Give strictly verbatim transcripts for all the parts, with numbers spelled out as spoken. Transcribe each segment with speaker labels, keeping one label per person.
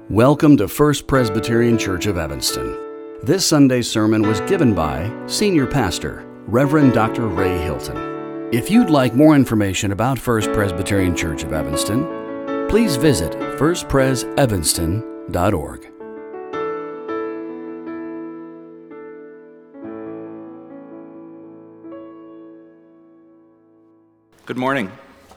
Speaker 1: Welcome to First Presbyterian Church of Evanston. This Sunday's sermon was given by Senior Pastor, Reverend Doctor Ray Hilton. If you'd like more information about First Presbyterian Church of Evanston, please visit first pres evanston dot org.
Speaker 2: Good morning.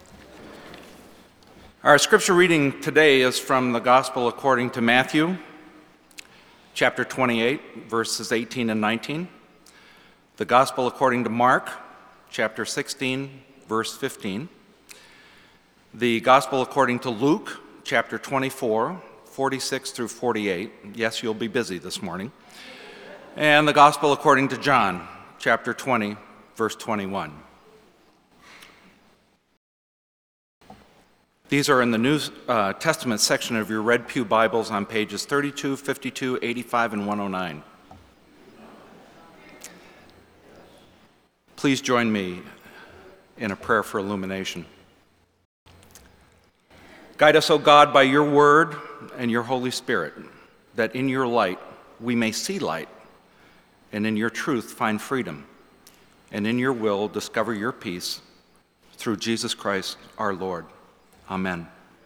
Speaker 2: Our scripture reading today is from the Gospel according to Matthew, chapter twenty-eight, verses eighteen and nineteen. The Gospel according to Mark, chapter sixteen, verse fifteen. The Gospel according to Luke, chapter twenty-four, forty-six through forty-eight. Yes, you'll be busy this morning. And the Gospel according to John, chapter twenty, verse twenty-one. These are in the New uh, Testament section of your Red Pew Bibles on pages thirty-two, fifty-two, eighty-five, and one oh nine. Please join me in a prayer for illumination. Guide us, O God, by your word and your Holy Spirit, that in your light we may see light, and in your truth find freedom, and in your will discover your peace through Jesus Christ our Lord. Amen.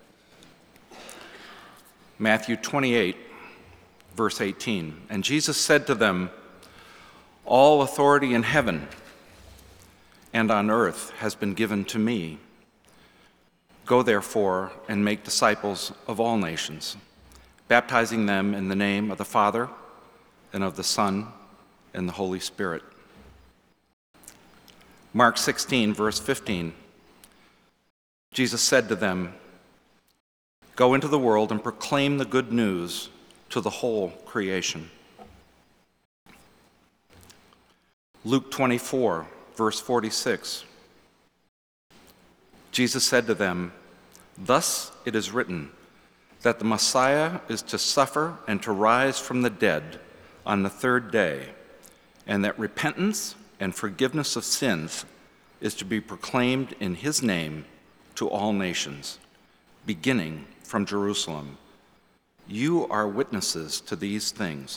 Speaker 2: Matthew twenty-eight, verse eighteen. And Jesus said to them, "All authority in heaven and on earth has been given to me. Go therefore and make disciples of all nations, baptizing them in the name of the Father and of the Son and the Holy Spirit." Mark sixteen, verse fifteen. Jesus said to them, "Go into the world and proclaim the good news to the whole creation." Luke twenty-four, verse forty-six. Jesus said to them, "Thus it is written, that the Messiah is to suffer and to rise from the dead on the third day, and that repentance and forgiveness of sins is to be proclaimed in his name to all nations, beginning from Jerusalem. You are witnesses to these things."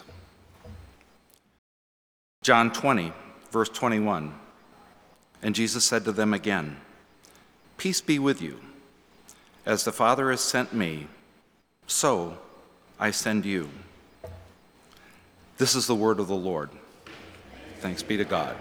Speaker 2: John twenty, verse twenty-one. And Jesus said to them again, "Peace be with you. As the Father has sent me, so I send you." This is the word of the Lord. Thanks be to God.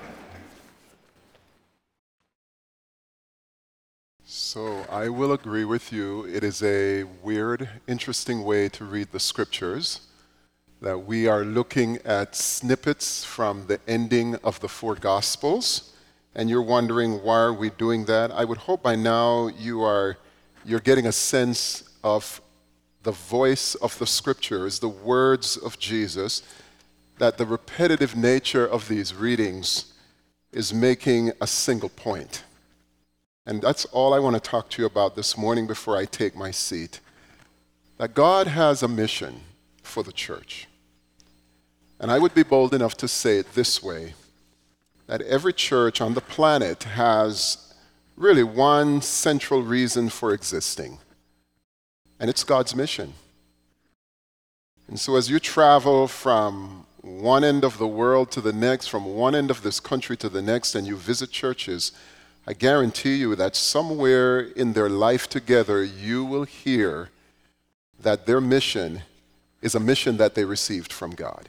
Speaker 3: So I will agree with you. It is a weird, interesting way to read the scriptures, that we are looking at snippets from the ending of the four Gospels, and you're wondering, why are we doing that? I would hope by now you are you're getting a sense of the voice of the scriptures, the words of Jesus, that the repetitive nature of these readings is making a single point. And that's all I want to talk to you about this morning before I take my seat. That God has a mission for the church. And I would be bold enough to say it this way, that every church on the planet has really one central reason for existing, and it's God's mission. And so as you travel from one end of the world to the next, from one end of this country to the next, and you visit churches, I guarantee you that somewhere in their life together, you will hear that their mission is a mission that they received from God.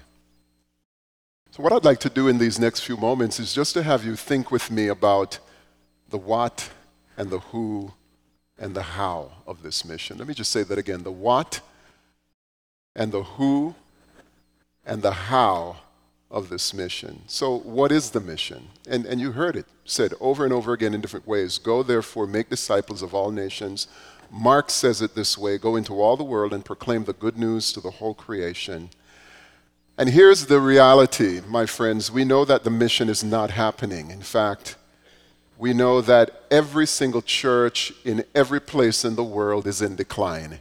Speaker 3: So what I'd like to do in these next few moments is just to have you think with me about the what and the who and the how of this mission. Let me just say that again, the what and the who and the how of this mission. So what is the mission? And, and you heard it said over and over again in different ways. Go therefore, make disciples of all nations. Mark says it this way: go into all the world and proclaim the good news to the whole creation. And here's the reality, my friends. We know that the mission is not happening. In fact, we know that every single church in every place in the world is in decline.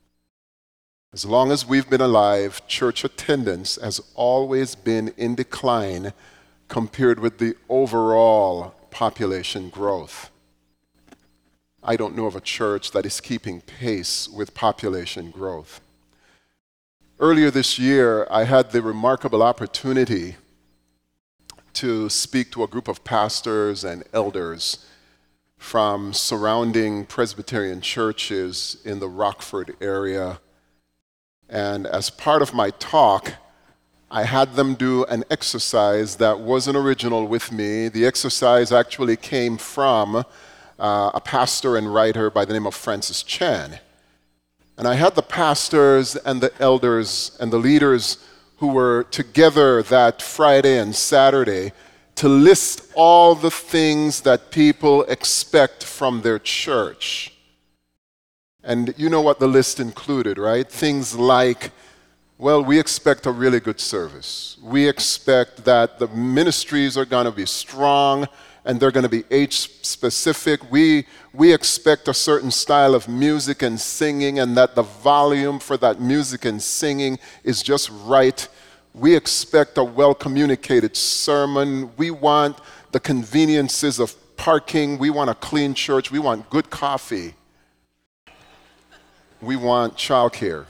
Speaker 3: As long as we've been alive, church attendance has always been in decline compared with the overall population growth. I don't know of a church that is keeping pace with population growth. Earlier this year, I had the remarkable opportunity to speak to a group of pastors and elders from surrounding Presbyterian churches in the Rockford area. And as part of my talk, I had them do an exercise that wasn't original with me. The exercise actually came from uh, a pastor and writer by the name of Francis Chan. And I had the pastors and the elders and the leaders who were together that Friday and Saturday to list all the things that people expect from their church. And you know what the list included, right? Things like, well, we expect a really good service. We expect that the ministries are going to be strong and they're going to be age-specific. We, we expect a certain style of music and singing, and that the volume for that music and singing is just right. We expect a well-communicated sermon. We want the conveniences of parking. We want a clean church. We want good coffee. We want childcare.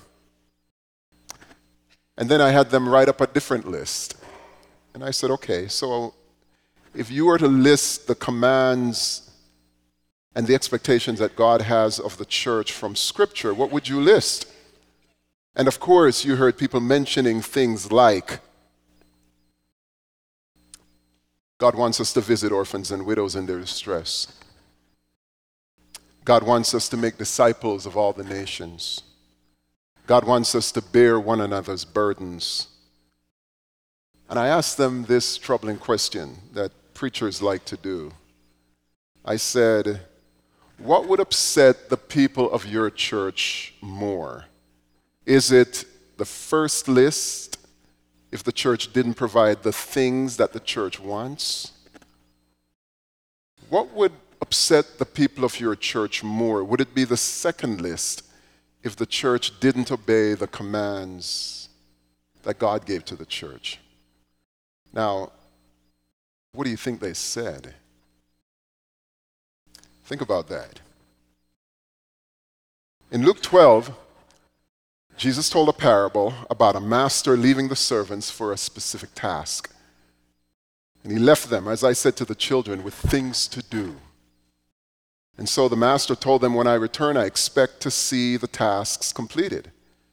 Speaker 3: And then I had them write up a different list. And I said, okay, so if you were to list the commands and the expectations that God has of the church from Scripture, what would you list? And of course, you heard people mentioning things like, God wants us to visit orphans and widows in their distress. God wants us to make disciples of all the nations. God wants us to bear one another's burdens. And I asked them this troubling question that preachers like to do. I said, what would upset the people of your church more? Is it the first list if the church didn't provide the things that the church wants? What would upset the people of your church more? Would it be the second list if the church didn't obey the commands that God gave to the church? Now, what do you think they said? Think about that. In Luke twelve, Jesus told a parable about a master leaving the servants for a specific task. And he left them, as I said to the children, with things to do. And so the master told them, when I return, I expect to see the tasks completed.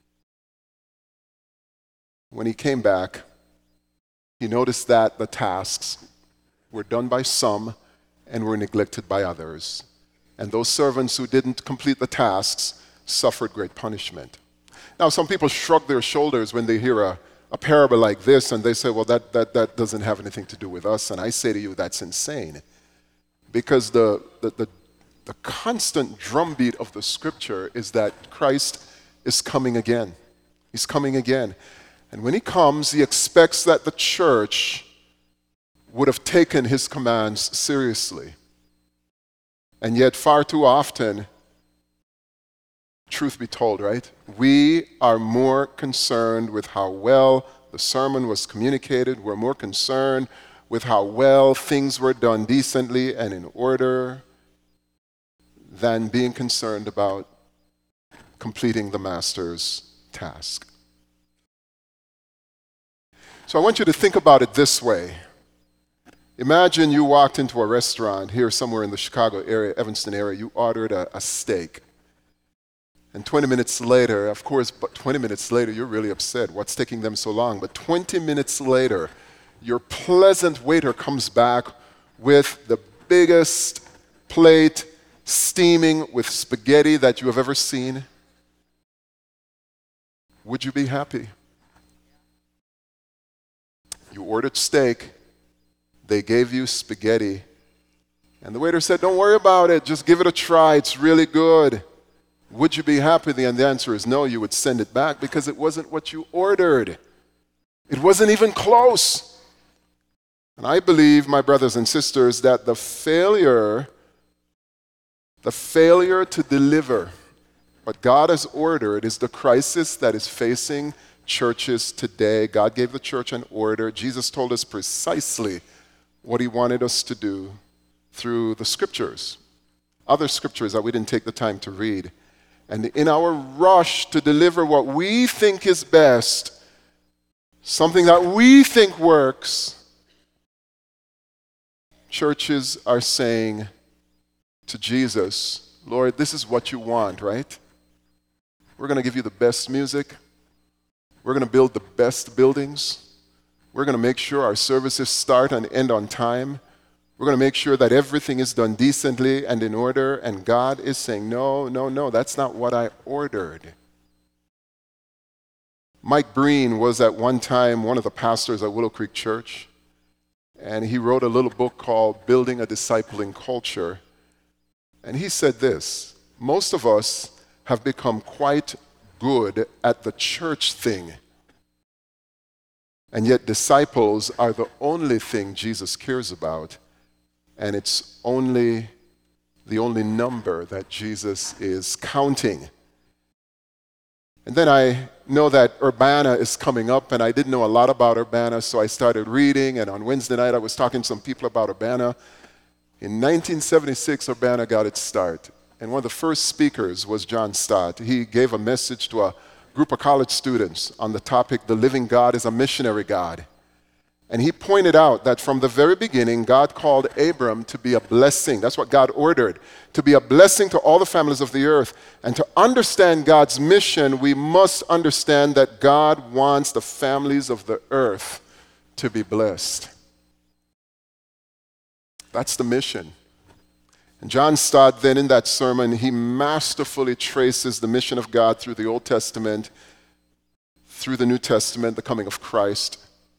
Speaker 3: When he came back, he noticed that the tasks were done by some and were neglected by others. And those servants who didn't complete the tasks suffered great punishment. Now, some people shrug their shoulders when they hear a, a parable like this, and they say, well, that, that, that doesn't have anything to do with us. And I say to you, that's insane. Because the, the, the, the constant drumbeat of the Scripture is that Christ is coming again. He's coming again. And when he comes, he expects that the church would have taken his commands seriously. And yet, far too often, truth be told, right? We are more concerned with how well the sermon was communicated. We're more concerned with how well things were done decently and in order than being concerned about completing the master's task. So I want you to think about it this way. Imagine you walked into a restaurant here somewhere in the Chicago area, Evanston area. You ordered a, a steak. And twenty minutes later, of course, but twenty minutes later, you're really upset. What's taking them so long? But twenty minutes later, your pleasant waiter comes back with the biggest plate steaming with spaghetti that you have ever seen. Would you be happy? You ordered steak. They gave you spaghetti. And the waiter said, don't worry about it. Just give it a try. It's really good. Would you be happy? And the answer is no. You would send it back because it wasn't what you ordered. It wasn't even close. And I believe, my brothers and sisters, that the failure, the failure to deliver what God has ordered is the crisis that is facing churches today. God gave the church an order. Jesus told us precisely what he wanted us to do through the scriptures, other scriptures that we didn't take the time to read. And in our rush to deliver what we think is best, something that we think works, churches are saying to Jesus, Lord, this is what you want, right? We're going to give you the best music. We're going to build the best buildings. We're going to make sure our services start and end on time. We're going to make sure that everything is done decently and in order. And God is saying, no, no, no, that's not what I ordered. Mike Breen was at one time one of the pastors at Willow Creek Church. And he wrote a little book called Building a Discipling Culture. And he said this, most of us have become quite good at the church thing. And yet disciples are the only thing Jesus cares about. And it's only the only number that Jesus is counting. And then I know that Urbana is coming up, and I didn't know a lot about Urbana, so I started reading, and on Wednesday night I was talking to some people about Urbana. In nineteen seventy-six, Urbana got its start, and one of the first speakers was John Stott. He gave a message to a group of college students on the topic, The Living God is a Missionary God. And he pointed out that from the very beginning, God called Abram to be a blessing. That's what God ordered, to be a blessing to all the families of the earth. And to understand God's mission, we must understand that God wants the families of the earth to be blessed. That's the mission. And John Stott, then in that sermon, he masterfully traces the mission of God through the Old Testament, through the New Testament, the coming of Christ,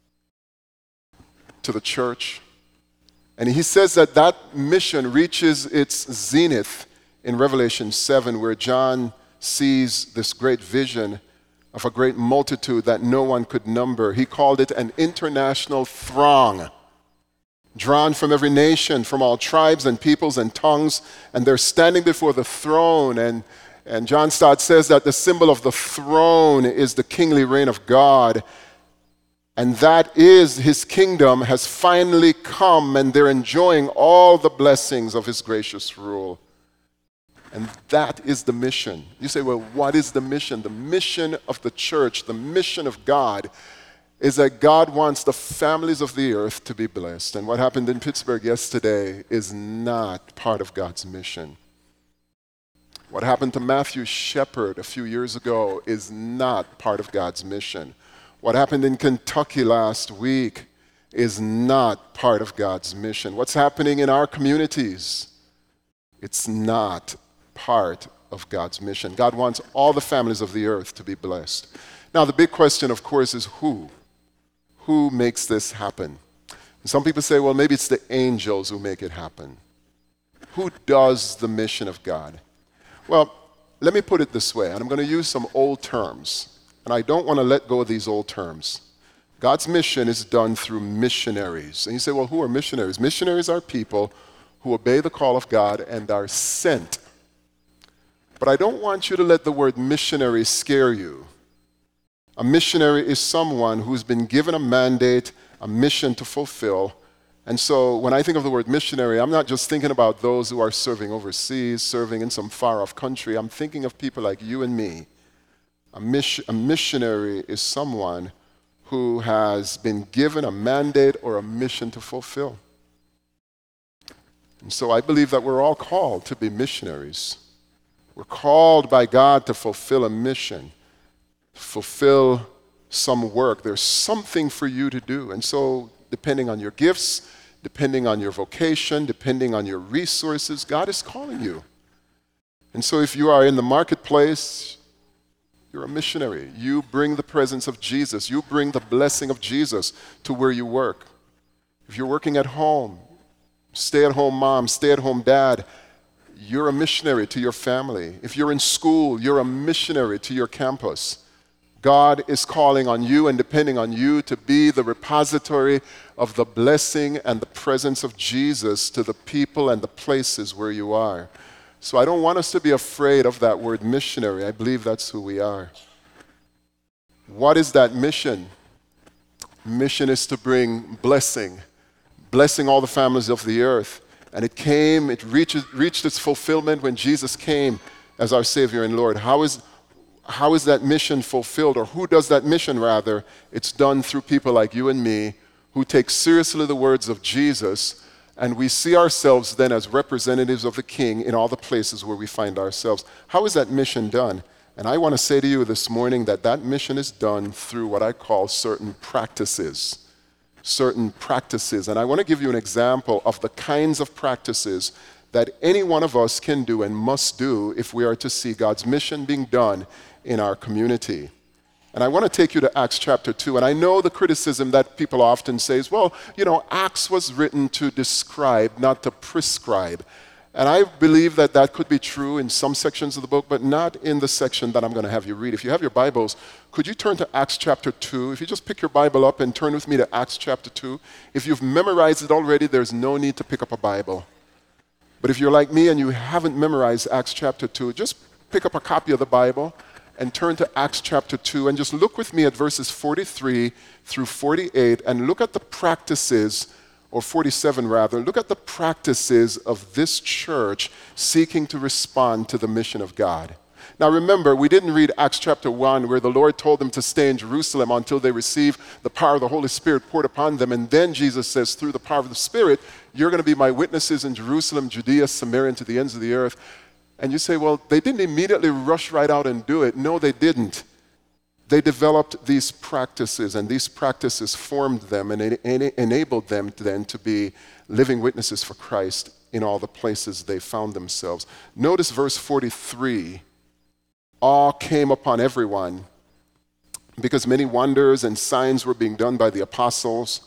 Speaker 3: to the church. And he says that that mission reaches its zenith in Revelation seven, where John sees this great vision of a great multitude that no one could number. He called it an international throng, drawn from every nation, from all tribes and peoples and tongues, and they're standing before the throne. And, and John Stott says that the symbol of the throne is the kingly reign of God. And that is, his kingdom has finally come, and they're enjoying all the blessings of his gracious rule. And that is the mission. You say, well, what is the mission? The mission of the church, the mission of God, is that God wants the families of the earth to be blessed. And what happened in Pittsburgh yesterday is not part of God's mission. What happened to Matthew Shepard a few years ago is not part of God's mission. What happened in Kentucky last week is not part of God's mission. What's happening in our communities, it's not part of God's mission. God wants all the families of the earth to be blessed. Now, the big question, of course, is who? Who makes this happen? And some people say, well, maybe it's the angels who make it happen. Who does the mission of God? Well, let me put it this way, and I'm going to use some old terms. And I don't want to let go of these old terms. God's mission is done through missionaries. And you say, well, who are missionaries? Missionaries are people who obey the call of God and are sent. But I don't want you to let the word missionary scare you. A missionary is someone who's been given a mandate, a mission to fulfill. And so when I think of the word missionary, I'm not just thinking about those who are serving overseas, serving in some far-off country. I'm thinking of people like you and me. A, mission, a missionary is someone who has been given a mandate or a mission to fulfill. And so I believe that we're all called to be missionaries. We're called by God to fulfill a mission, to fulfill some work. There's something for you to do. And so depending on your gifts, depending on your vocation, depending on your resources, God is calling you. And so if you are in the marketplace, you're a missionary. You bring the presence of Jesus. You bring the blessing of Jesus to where you work. If you're working at home, stay-at-home mom, stay-at-home dad, you're a missionary to your family. If you're in school, you're a missionary to your campus. God is calling on you and depending on you to be the repository of the blessing and the presence of Jesus to the people and the places where you are. So I don't want us to be afraid of that word missionary. I believe that's who we are. What is that mission? Mission is to bring blessing, blessing all the families of the earth. And it came, it reached, reached its fulfillment when Jesus came as our Savior and Lord. How is, how is that mission fulfilled, or who does that mission rather? It's done through people like you and me who take seriously the words of Jesus, and we see ourselves then as representatives of the King in all the places where we find ourselves. How is that mission done? And I want to say to you this morning that that mission is done through what I call certain practices. Certain practices. And I want to give you an example of the kinds of practices that any one of us can do and must do if we are to see God's mission being done in our community. And I want to take you to Acts chapter two. And I know the criticism that people often say is, well, you know, Acts was written to describe, not to prescribe. And I believe that that could be true in some sections of the book, but not in the section that I'm going to have you read. If you have your Bibles, could you turn to Acts chapter two? If you just pick your Bible up and turn with me to Acts chapter two. If you've memorized it already, there's no need to pick up a Bible. But if you're like me and you haven't memorized Acts chapter two, just pick up a copy of the Bible and turn to Acts chapter two and just look with me at verses forty-three through forty-eight and look at the practices, or forty-seven rather, look at the practices of this church seeking to respond to the mission of God. Now remember, we didn't read Acts chapter one where the Lord told them to stay in Jerusalem until they receive the power of the Holy Spirit poured upon them, and then Jesus says, through the power of the Spirit, you're going to be my witnesses in Jerusalem, Judea, Samaria, and to the ends of the earth. And you say, well, they didn't immediately rush right out and do it. No, they didn't. They developed these practices, and these practices formed them and enabled them then to be living witnesses for Christ in all the places they found themselves. Notice verse forty-three. Awe came upon everyone because many wonders and signs were being done by the apostles.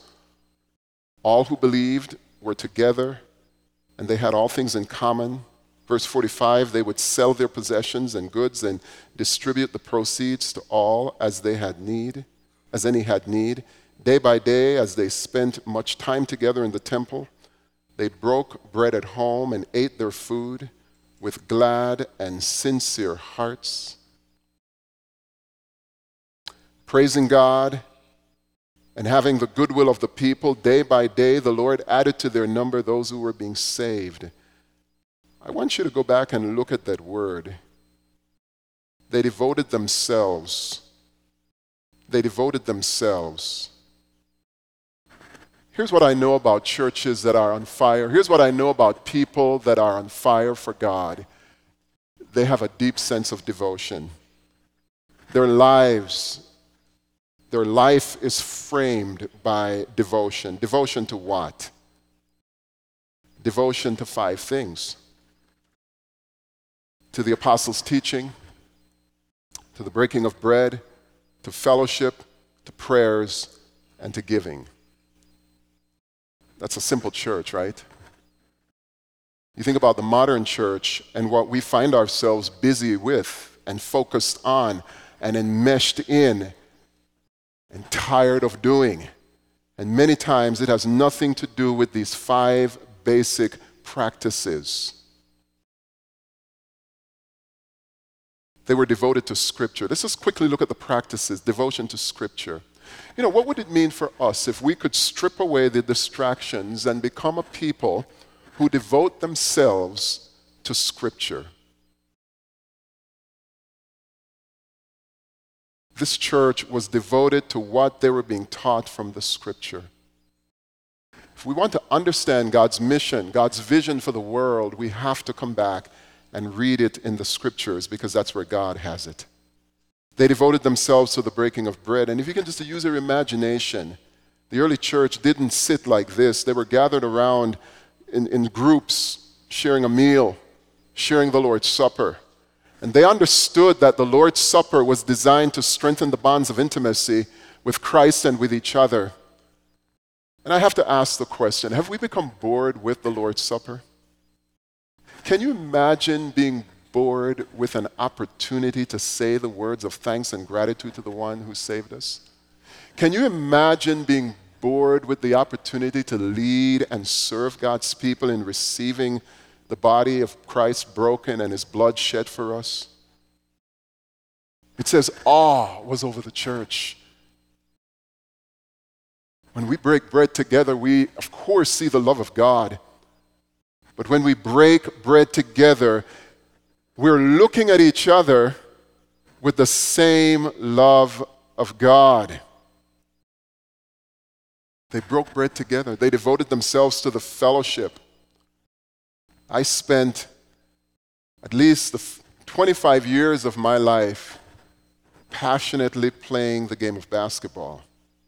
Speaker 3: All who believed were together, and they had all things in common. Verse forty-five, they would sell their possessions and goods and distribute the proceeds to all as they had need, as any had need. Day by day, as they spent much time together in the temple, they broke bread at home and ate their food with glad and sincere hearts, praising God and having the goodwill of the people. Day by day, the Lord added to their number those who were being saved. I want you to go back and look at that word. They devoted themselves. They devoted themselves. Here's what I know about churches that are on fire. Here's what I know about people that are on fire for God. They have a deep sense of devotion. Their lives, their life is framed by devotion. Devotion to what? Devotion to five things. To the apostles' teaching, to the breaking of bread, to fellowship, to prayers, and to giving. That's a simple church, right? You think about the modern church and what we find ourselves busy with and focused on and enmeshed in and tired of doing. And many times it has nothing to do with these five basic practices. They were devoted to Scripture. Let's just quickly look at the practices, devotion to Scripture. You know, what would it mean for us if we could strip away the distractions and become a people who devote themselves to Scripture? This church was devoted to what they were being taught from the Scripture. If we want to understand God's mission, God's vision for the world, we have to come back and read it in the Scriptures, because that's where God has it. They devoted themselves to the breaking of bread. And if you can just use your imagination, the early church didn't sit like this. They were gathered around in, in groups, sharing a meal, sharing the Lord's Supper. And they understood that the Lord's Supper was designed to strengthen the bonds of intimacy with Christ and with each other. And I have to ask the question, have we become bored with the Lord's Supper? Can you imagine being bored with an opportunity to say the words of thanks and gratitude to the one who saved us? Can you imagine being bored with the opportunity to lead and serve God's people in receiving the body of Christ broken and his blood shed for us? It says awe was over the church. When we break bread together, we of course see the love of God. But when we break bread together, we're looking at each other with the same love of God. They broke bread together. They devoted themselves to the fellowship. I spent at least the twenty-five years of my life passionately playing the game of basketball.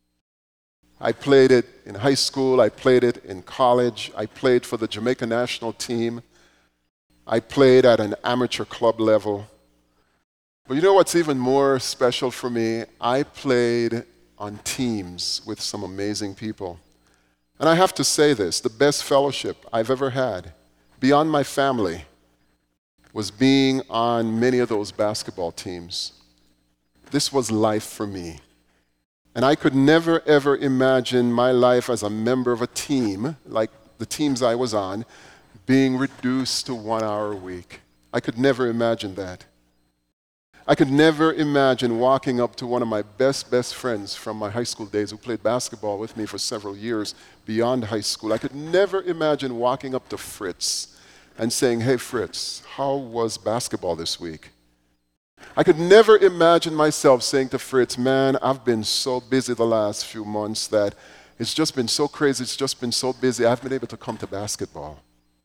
Speaker 3: I played it in high school. I played it in college. I played for the Jamaica national team. I played at an amateur club level. But you know what's even more special for me? I played on teams with some amazing people. And I have to say this, the best fellowship I've ever had, beyond my family, was being on many of those basketball teams. This was life for me. And I could never, ever imagine my life as a member of a team, like the teams I was on, being reduced to one hour a week. I could never imagine that. I could never imagine walking up to one of my best, best friends from my high school days who played basketball with me for several years beyond high school. I could never imagine walking up to Fritz and saying, "Hey, Fritz, how was basketball this week?" I could never imagine myself saying to Fritz, "Man, I've been so busy the last few months that it's just been so crazy, it's just been so busy, I haven't been able to come to basketball."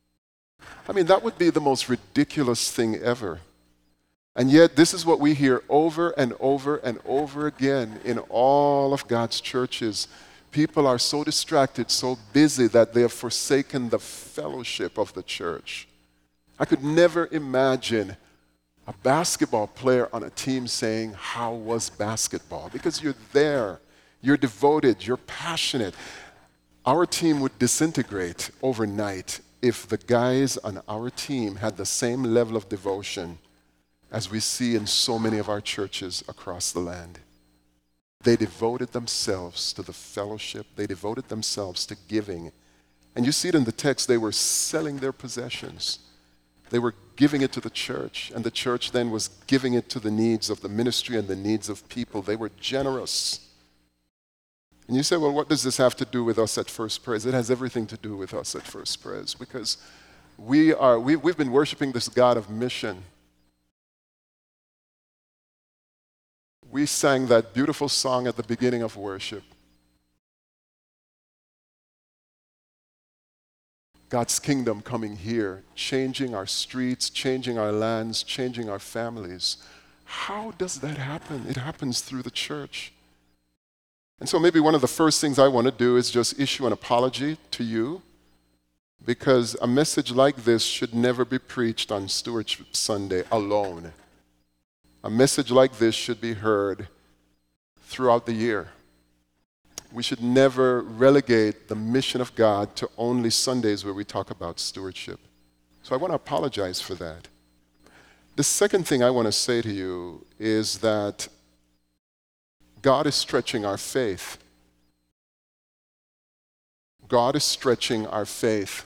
Speaker 3: I mean, that would be the most ridiculous thing ever. And yet, this is what we hear over and over and over again in all of God's churches. People are so distracted, so busy that they have forsaken the fellowship of the church. I could never imagine a basketball player on a team saying, "How was basketball?" Because you're there, you're devoted, you're passionate. Our team would disintegrate overnight if the guys on our team had the same level of devotion as we see in so many of our churches across the land. They devoted themselves to the fellowship. They devoted themselves to giving. And you see it in the text, they were selling their possessions. They were giving it to the church, and the church then was giving it to the needs of the ministry and the needs of people. They were generous. And you say, well, what does this have to do with us at First Pres? It has everything to do with us at First Pres, because we are, we, we've been worshiping this God of mission. We sang that beautiful song at the beginning of worship. God's kingdom coming here, changing our streets, changing our lands, changing our families. How does that happen? It happens through the church. And so maybe one of the first things I want to do is just issue an apology to you, because a message like this should never be preached on Stewardship Sunday alone. A message like this should be heard throughout the year. We should never relegate the mission of God to only Sundays where we talk about stewardship. So I want to apologize for that. The second thing I want to say to you is that God is stretching our faith. God is stretching our faith.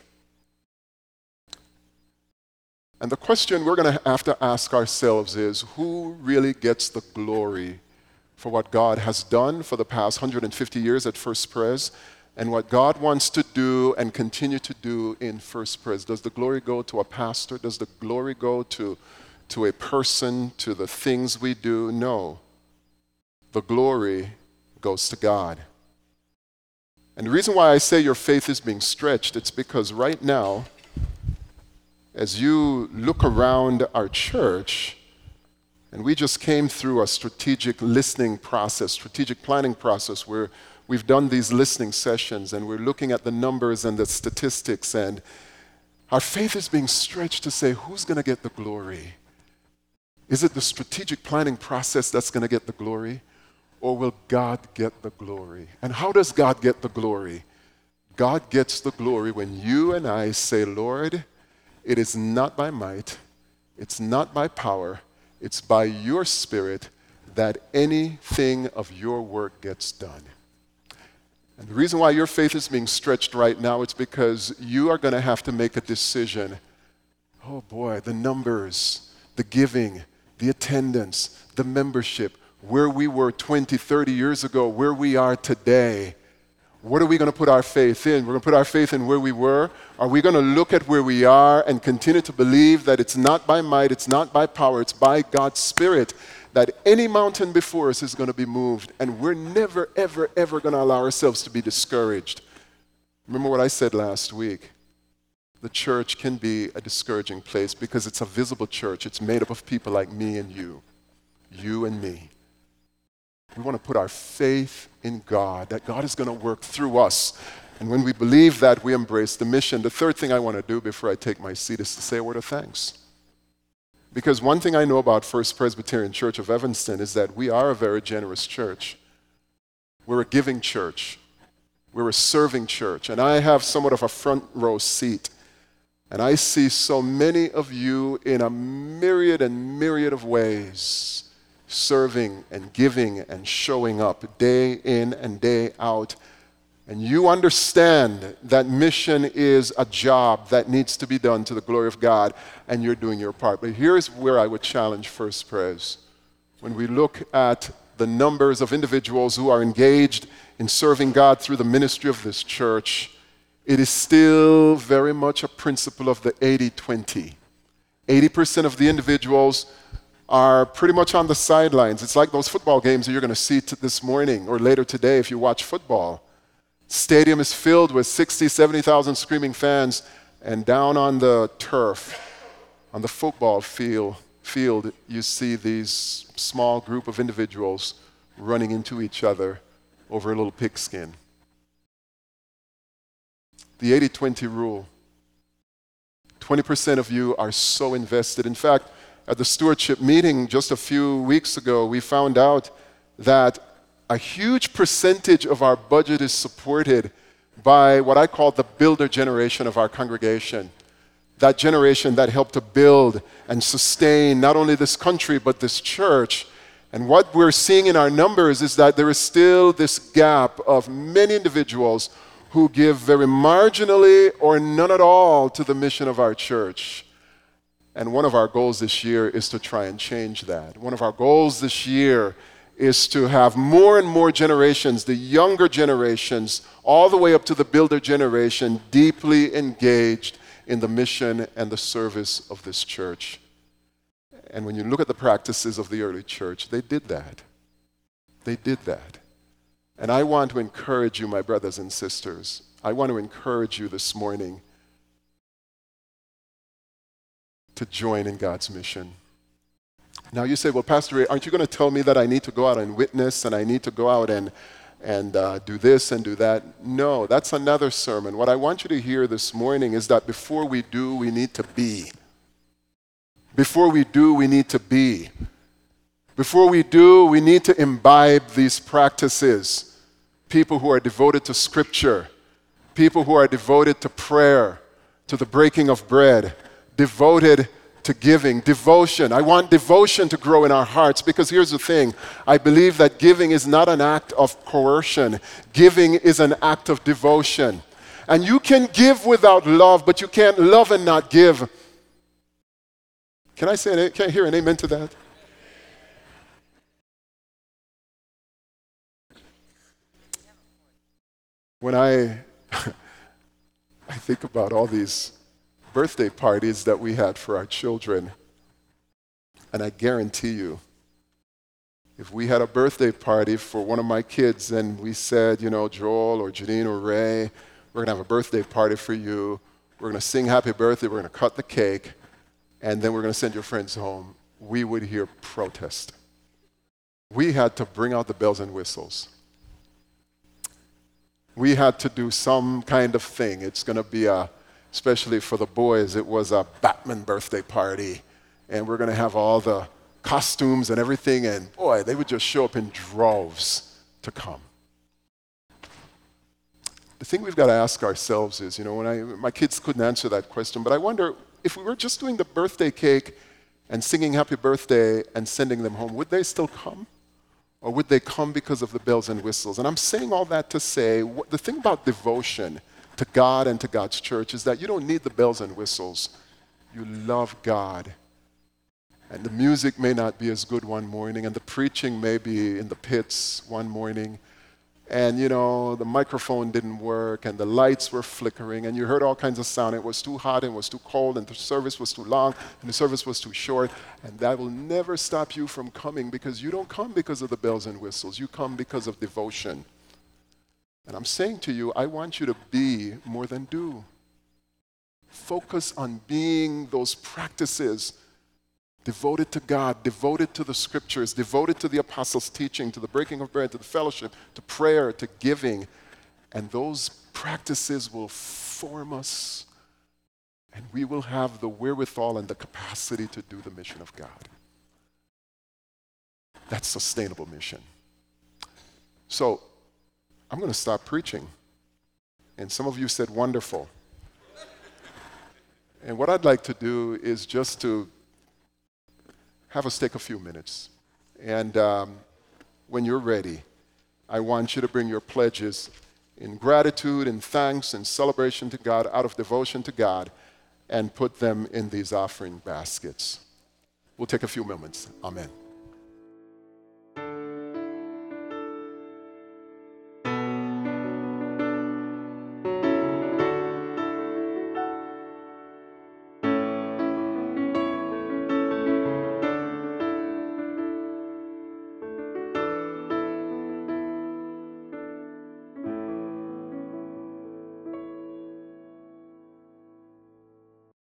Speaker 3: And the question we're going to have to ask ourselves is, who really gets the glory for what God has done for the past one hundred fifty years at First Pres, and what God wants to do and continue to do in First Pres? Does the glory go to a pastor? Does the glory go to, to a person, to the things we do? No. The glory goes to God. And the reason why I say your faith is being stretched, it's because right now, as you look around our church, and we just came through a strategic listening process, strategic planning process, where we've done these listening sessions, and we're looking at the numbers and the statistics, and our faith is being stretched to say, who's going to get the glory? Is it the strategic planning process that's going to get the glory? Or will God get the glory? And how does God get the glory? God gets the glory when you and I say, Lord, it is not by might, it's not by power, it's by your Spirit that anything of your work gets done. And the reason why your faith is being stretched right now, it's because you are going to have to make a decision. Oh boy, the numbers, the giving, the attendance, the membership, where we were twenty, thirty years ago, where we are today. What are we going to put our faith in? We're going to put our faith in where we were? Are we going to look at where we are and continue to believe that it's not by might, it's not by power, it's by God's Spirit, that any mountain before us is going to be moved, and we're never, ever, ever going to allow ourselves to be discouraged? Remember what I said last week. The church can be a discouraging place because it's a visible church. It's made up of people like me and you, you and me. We want to put our faith in God, that God is going to work through us. And when we believe that, we embrace the mission. The third thing I want to do before I take my seat is to say a word of thanks. Because one thing I know about First Presbyterian Church of Evanston is that we are a very generous church. We're a giving church. We're a serving church. And I have somewhat of a front row seat. And I see so many of you in a myriad and myriad of ways, serving and giving and showing up day in and day out. And you understand that mission is a job that needs to be done to the glory of God, and you're doing your part. But here's where I would challenge First Pres. When we look at the numbers of individuals who are engaged in serving God through the ministry of this church, it is still very much a principle of the eighty twenty. eighty percent of the individuals are pretty much on the sidelines. It's like those football games that you're going to see t- this morning or later today if you watch football. Stadium is filled with sixty, seventy thousand screaming fans, and down on the turf, on the football field, field, you see these small group of individuals running into each other over a little pigskin. The eighty twenty rule. twenty percent of you are so invested. In fact, at the stewardship meeting just a few weeks ago, we found out that a huge percentage of our budget is supported by what I call the builder generation of our congregation. That generation that helped to build and sustain not only this country, but this church. And what we're seeing in our numbers is that there is still this gap of many individuals who give very marginally or none at all to the mission of our church. And one of our goals this year is to try and change that. One of our goals this year is to have more and more generations, the younger generations, all the way up to the builder generation, deeply engaged in the mission and the service of this church. And when you look at the practices of the early church, they did that. They did that. And I want to encourage you, my brothers and sisters, I want to encourage you this morning to join in God's mission. Now you say, well, Pastor Ray, aren't you going to tell me that I need to go out and witness and I need to go out and, and uh, do this and do that? No, that's another sermon. What I want you to hear this morning is that before we do, we need to be. Before we do, we need to be. Before we do, we need to imbibe these practices. People who are devoted to Scripture, people who are devoted to prayer, to the breaking of bread, devoted to giving, devotion. I want devotion to grow in our hearts because here's the thing. I believe that giving is not an act of coercion. Giving is an act of devotion. And you can give without love, but you can't love and not give. Can I say an, can I hear an amen to that? When I, I think about all these birthday parties that we had for our children, and I guarantee you, if we had a birthday party for one of my kids and we said, you know, Joel or Janine or Ray, we're going to have a birthday party for you, we're going to sing happy birthday, we're going to cut the cake, and then we're going to send your friends home, we would hear protest. We had to bring out the bells and whistles. We had to do some kind of thing. It's going to be a, especially for the boys, it was a Batman birthday party. And we're going to have all the costumes and everything. And boy, they would just show up in droves to come. The thing we've got to ask ourselves is, you know, when I, my kids couldn't answer that question, but I wonder if we were just doing the birthday cake and singing happy birthday and sending them home, would they still come? Or would they come because of the bells and whistles? And I'm saying all that to say, what, the thing about devotion to God and to God's church is that you don't need the bells and whistles. You love God. And the music may not be as good one morning, and the preaching may be in the pits one morning, and you know the microphone didn't work and the lights were flickering and you heard all kinds of sound. It was too hot and it was too cold and the service was too long and the service was too short, and that will never stop you from coming, because you don't come because of the bells and whistles. You come because of devotion. And I'm saying to you, I want you to be more than do. Focus on being those practices devoted to God, devoted to the scriptures, devoted to the apostles' teaching, to the breaking of bread, to the fellowship, to prayer, to giving. And those practices will form us, and we will have the wherewithal and the capacity to do the mission of God. That's sustainable mission. So, I'm going to stop preaching. And some of you said, wonderful. And what I'd like to do is just to have us take a few minutes. And um, when you're ready, I want you to bring your pledges in gratitude and thanks and celebration to God, out of devotion to God, and put them in these offering baskets. We'll take a few moments. Amen.